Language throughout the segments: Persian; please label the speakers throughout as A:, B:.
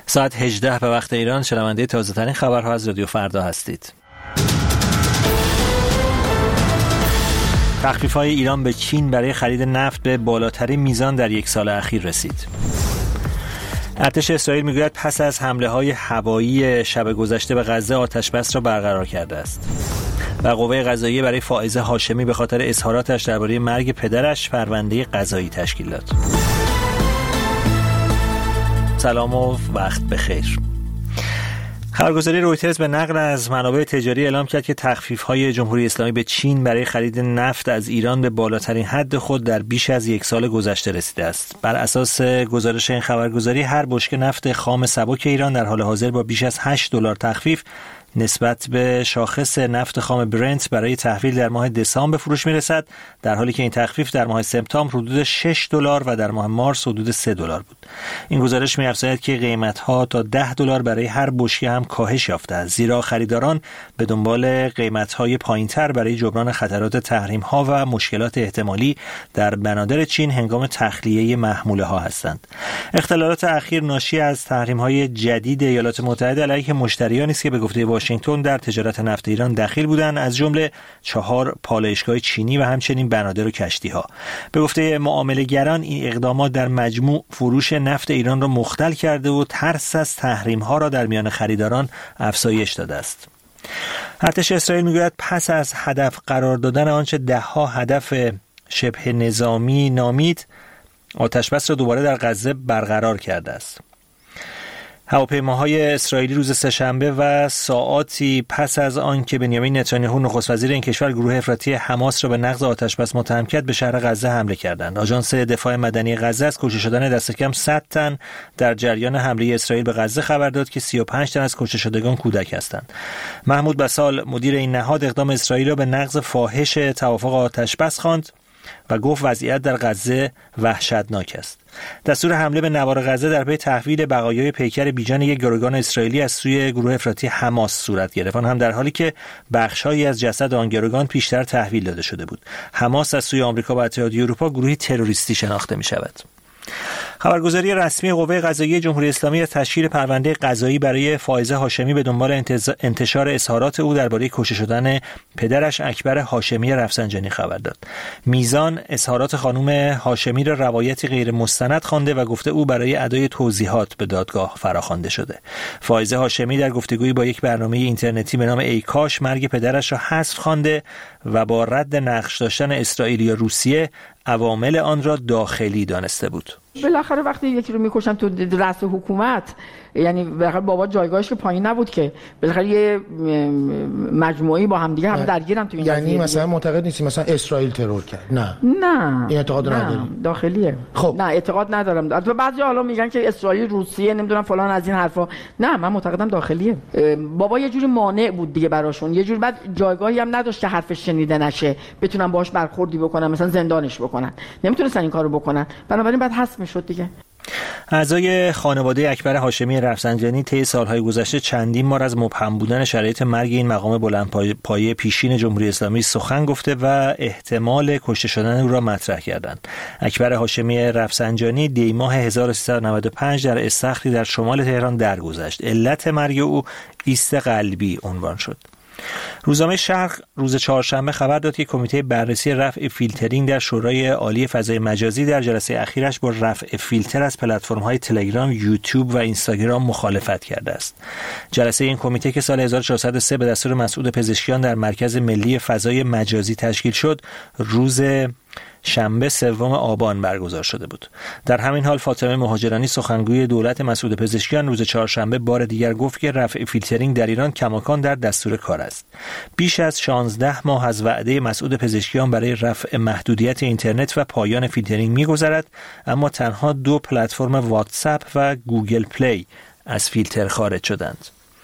A: ساعت 18 به وقت ایران شنونده تازه‌ترین خبرها از رادیو فردا هستید. تخفیف‌های ایران به چین برای خرید نفت به بالاترین میزان در یک سال اخیر رسید. ارتش اسرائیل میگوید پس از حمله‌های هوایی شب گذشته به غزه آتش‌بس را برقرار کرده است. و قوه قضاییه برای فائزه هاشمی به خاطر اظهاراتش درباره مرگ پدرش پرونده قضایی تشکیل داد. سلام و وقت بخیر. خبرگزاری رویترز به نقل از منابع تجاری اعلام کرد که تخفیف‌های جمهوری اسلامی به چین برای خرید نفت از ایران به بالاترین حد خود در بیش از یک سال گذشته رسیده است. بر اساس گزارش این خبرگزاری هر بشکه نفت خام سبک ایران در حال حاضر با بیش از $8 تخفیف نسبت به شاخص نفت خام برنت برای تحویل در ماه دسامبر به فروش میرسد، در حالی که این تخفیف در ماه سپتامبر حدود $6 و در ماه مارس حدود $3 بود. این گزارش می‌افزاید که قیمت‌ها تا $10 برای هر بشکه هم کاهش یافته است، زیرا خریداران به دنبال قیمت‌های پایین‌تر برای جبران خطرات تحریم‌ها و مشکلات احتمالی در بنادر چین هنگام تخلیه محموله‌ها هستند. اختلالات اخیر ناشی از تحریم‌های جدید ایالات متحده علیه مشتریانی است که به گفته واشنگتن در تجارت نفت ایران دخیل بودند، از جمله 4 پالایشگاه چینی و همچنین بنادر و کشتی‌ها. به گفته معامله‌گران این اقدامات در مجموع فروش نفت ایران را مختل کرده و ترس از تحریم‌ها را در میان خریداران افزایش داده است. ارتش اسرائیل میگوید پس از هدف قرار دادن آنچه ده‌ها هدف شبه نظامی نامید، آتش‌بس را دوباره در غزه برقرار کرده است. هواپیماهای اسرائیلی روز سه‌شنبه و ساعاتی پس از آن که بنیامین نتانیاهو نخست وزیر این کشور گروه افراطی حماس را به نقض آتش‌بس متهم کرد، به شهر غزه حمله کردند. آژانس دفاع مدنی غزه از کشته شدن دست کم 100 تن در جریان حمله اسرائیل به غزه خبر داد که 35 تن از کشته شدگان کودک هستند. محمود بسال مدیر این نهاد اقدام اسرائیل را به نقض فاحش توافق آتش‌بس خواند و گفت وضعیت در غزه وحشتناک است. دستور حمله به نوار غزه در پی تحویل بقایای پیکر بیجان یک گروگان اسرائیلی از سوی گروه افراطی حماس صورت گرفت، آن هم در حالی که بخش‌هایی از جسد آن گروگان پیشتر تحویل داده شده بود. حماس از سوی آمریکا و اتحادیه اروپا گروهی تروریستی شناخته می‌شود. خبرگزاری رسمی قوه قضاییه جمهوری اسلامی از تشکیل پرونده قضایی برای فائزه هاشمی به دنبال انتشار اظهارات او درباره کشته شدن پدرش اکبر هاشمی رفسنجانی خبر داد. میزان اظهارات خانم هاشمی را روایتی غیر مستند خوانده و گفته او برای ادای توضیحات به دادگاه فراخوانده شده. فائزه هاشمی در گفتگویی با یک برنامه اینترنتی به نام ای کاش مرگ پدرش را حذف خوانده و با رد نقش داشتن اسرائیل یا روسیه عوامل آن را داخلی دانسته بود.
B: بالاخره وقتی یکی رو میکشن تو رأس حکومت، یعنی بالاخره بابا جایگاهش که پایین نبود که، بالاخره یه مجموعی با هم دیگه هم درگیرن تو این
C: یعنی
B: قضیه.
C: مثلا معتقد نیستی مثلا اسرائیل ترور کرد؟ نه این اعتقاد ندارم.
B: داخلیه.
C: خب
B: نه اعتقاد ندارم. البته بعضی حالا میگن که اسرائیل روسیه نمیدونم فلان از این حرفا. نه من معتقدم داخلیه. بابا یه جوری مانع بود دیگه براشون، یه جوری بعد جایگاهی هم نداشت که حرفش شنیده نشه، بتونن باهاش برخوردی بکنن، مثلا زندانش بکنن، نمیتونستن این کارو بکنن، بنابراین بعد حذف میشد دیگه.
A: اعضای خانواده اکبر هاشمی رفسنجانی طی سالهای گذشته چندین بار از مبهم بودن شرایط مرگ این مقام بلندپایه پیشین جمهوری اسلامی سخن گفته و احتمال کشته شدن او را مطرح کردند. اکبر هاشمی رفسنجانی دی ماه 1395 در استخری در شمال تهران درگذشت. علت مرگ او ایست قلبی عنوان شد. روزنامه شرق روز چهارشنبه خبر داد که کمیته بررسی رفع فیلترینگ در شورای عالی فضای مجازی در جلسه اخیرش با رفع فیلتر از پلتفرم‌های تلگرام، یوتیوب و اینستاگرام مخالفت کرده است. جلسه این کمیته که سال 1403 به دستور مسعود پزشکیان در مرکز ملی فضای مجازی تشکیل شد، روز شنبه 3 آبان برگزار شده بود. در همین حال فاطمه مهاجرانی سخنگوی دولت مسعود پزشکیان روز چهارشنبه بار دیگر گفت که رفع فیلترینگ در ایران کماکان در دستور کار است. بیش از 16 ماه از وعده مسعود پزشکیان برای رفع محدودیت اینترنت و پایان فیلترینگ می‌گذرد، اما تنها 2 پلتفرم واتساپ و گوگل پلی از فیلتر خارج شدند.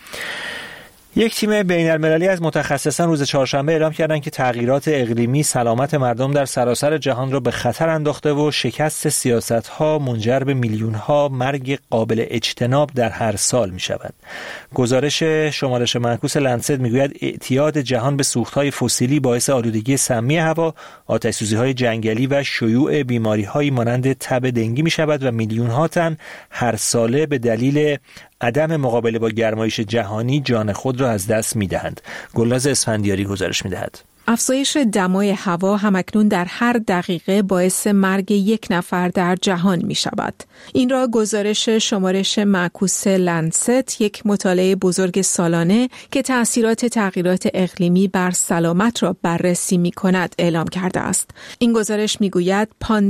A: یک تیم بین‌المللی از متخصصان روز چهارشنبه اعلام کردند که تغییرات اقلیمی سلامت مردم در سراسر جهان را به خطر انداخته و شکست سیاست‌ها منجر به میلیون‌ها مرگ قابل اجتناب در هر سال می‌شود. گزارش شمارش معکوس لنست می‌گوید اعتیاد جهان به سوخت‌های فسیلی باعث آلودگی سمی هوا، آتش‌سوزی‌های جنگلی و شیوع بیماری‌هایی مانند تب دنگی می‌شود و میلیون‌ها تن هر ساله به دلیل عدم مقابله با گرمایش جهانی جان خود را از دست می‌دهند. گلناز اسفندیاری گزارش می‌دهد.
D: افزایش دمای هوا همکنون در هر دقیقه باعث مرگ 1 نفر در جهان می شود. این را گزارش شمارش معکوس لنست، یک مطالعه بزرگ سالانه که تأثیرات تغییرات اقلیمی بر سلامت را بررسی می کند اعلام کرده است. این گزارش می گوید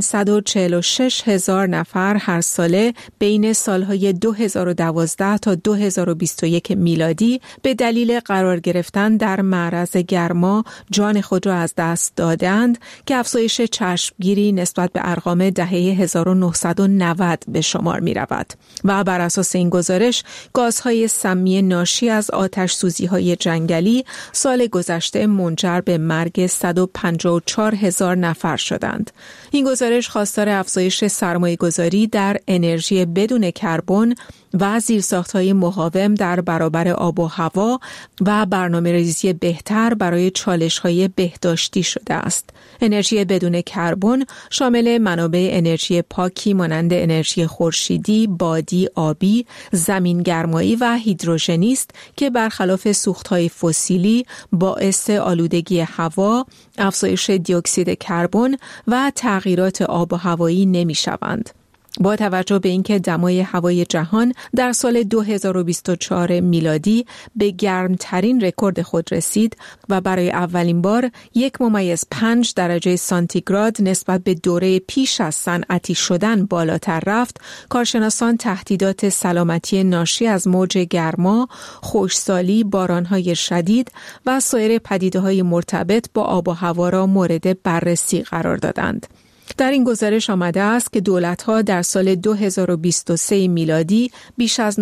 D: 546,000 نفر هر ساله بین سالهای 2012 تا 2021 میلادی به دلیل قرار گرفتن در معرض گرما جان خود را از دست دادند که افزایش چشمگیری نسبت به ارقام دهه 1990 به شمار می رود. و بر اساس این گزارش گازهای سمی ناشی از آتش سوزی‌های جنگلی سال گذشته منجر به مرگ 154,000 نفر شدند. این گزارش خواستار افزایش سرمایه‌گذاری در انرژی بدون کربن و زیرساخت‌های مقاوم در برابر آب و هوا و برنامه‌ریزی بهتر برای چالش‌های بهداشتی شده است. انرژی بدون کربن شامل منابع انرژی پاکی مانند انرژی خورشیدی، بادی، آبی، زمین‌گرمایی و هیدروژنی است که برخلاف سوخت‌های فسیلی باعث آلودگی هوا، افزایش دی اکسید کربن و تغییرات آب و هوایی نمی‌شوند. با توجه به اینکه دمای هوای جهان در سال 2024 میلادی به گرمترین رکورد خود رسید و برای اولین بار 1.5 درجه سانتیگراد نسبت به دوره پیش از صنعتی شدن بالاتر رفت، کارشناسان تهدیدات سلامتی ناشی از موج گرما، خشکسالی، بارانهای شدید و سایر پدیده‌های مرتبط با آب و هوا را مورد بررسی قرار دادند. در این گزارش آمده است که دولت‌ها در سال 2023 میلادی بیش از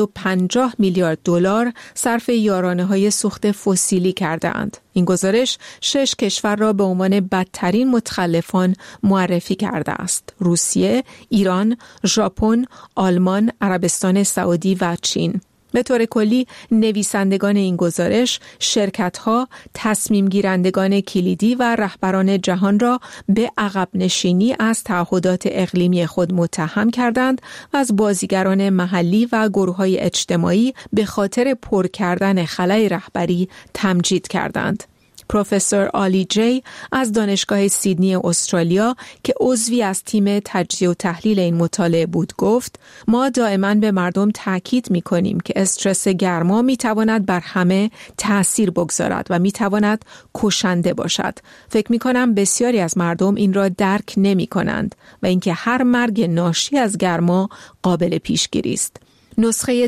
D: 950 میلیارد دلار صرف یارانه‌های سوخت فسیلی کرده‌اند. این گزارش 6 کشور را به عنوان بدترین متخلفان معرفی کرده است: روسیه، ایران، ژاپن، آلمان، عربستان سعودی و چین. به طور کلی نویسندگان این گزارش شرکت‌ها، تصمیم گیرندگان کلیدی و رهبران جهان را به عقب نشینی از تعهدات اقلیمی خود متهم کردند و از بازیگران محلی و گروه‌های اجتماعی به خاطر پر کردن خلأ رهبری تمجید کردند. پروفسور آلی جی از دانشگاه سیدنی استرالیا که عضوی از تیم تجزیه و تحلیل این مطالعه بود گفت: ما دائما به مردم تاکید می‌کنیم که استرس گرما می‌تواند بر همه تأثیر بگذارد و می‌تواند کشنده باشد. فکر می‌کنم بسیاری از مردم این را درک نمی‌کنند و اینکه هر مرگ ناشی از گرما قابل پیشگیری است. نسخه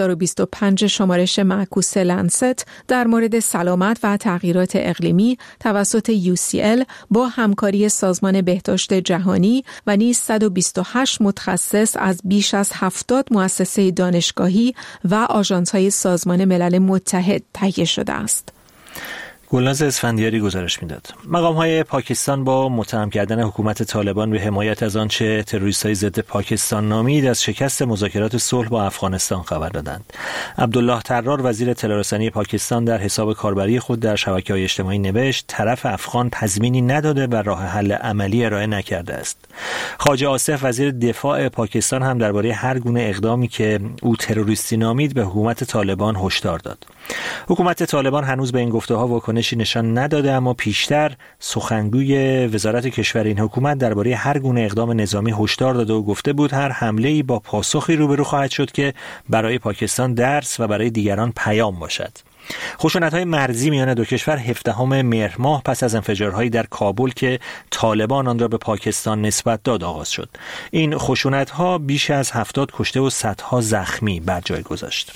D: 2025 شمارش معکوس لنست در مورد سلامت و تغییرات اقلیمی توسط UCL با همکاری سازمان بهداشت جهانی و نیز 128 متخصص از بیش از 70 مؤسسه دانشگاهی و آژانس‌های سازمان ملل متحد تهیه شده است.
A: گلناز اسفندیاری گزارش میداد. مقام‌های پاکستان با متهم کردن حکومت طالبان به حمایت از آنچه تروریست‌های ضد پاکستان نامید از شکست مذاکرات صلح با افغانستان خبر دادند. عبدالله طرار وزیر اطلاع‌رسانی پاکستان در حساب کاربری خود در شبکه‌های اجتماعی نوشت طرف افغان تضمینی نداده و راه حل عملی ارائه نکرده است. خواجه آصف وزیر دفاع پاکستان هم درباره هر گونه اقدامی که او تروریستی نامید به حکومت طالبان هشدار داد. حکومت طالبان هنوز به این گفته‌ها واکنشی نشان نداده، اما پیشتر سخنگوی وزارت کشور این حکومت درباره هر گونه اقدام نظامی هشدار داده و گفته بود هر حمله‌ای با پاسخی روبرو خواهد شد که برای پاکستان درس و برای دیگران پیام باشد. خشونت‌های مرزی میان دو کشور 17 مهر ماه پس از انفجارهایی در کابل که طالبان آن را به پاکستان نسبت داد آغاز شد. این خشونت‌ها بیش از 70 کشته و صدها زخمی بر جای گذاشت.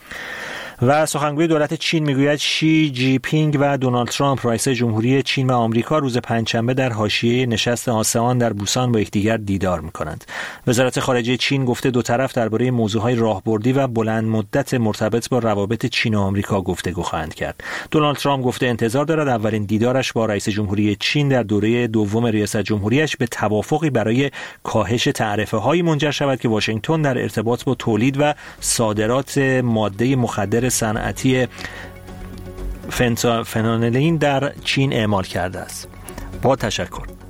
A: و سخنگوی دولت چین میگوید شی جی پینگ و دونالد ترامپ رئیس جمهوری چین و آمریکا روز پنجشنبه در حاشیه نشست آسمان در بوسان با یکدیگر دیدار میکنند. وزارت خارجه چین گفته دو طرف درباره موضوعهای راهبردی و بلند مدت مرتبط با روابط چین و آمریکا گفتگو خواهند کرد. دونالد ترامپ گفته انتظار دارد اولین دیدارش با رئیس جمهوری چین در دوره دوم ریاست جمهوریش به توافقی برای کاهش تعرفه‌های منجر شود که واشنگتن در ارتباط با تولید و صادرات ماده مخدر صنعتی فنتانیل در چین اعمال کرده است. با تشکر.